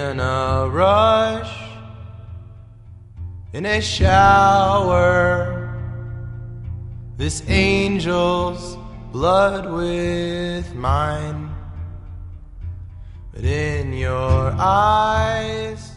in a rush, in a shower, this angel's blood with mine. But in your eyes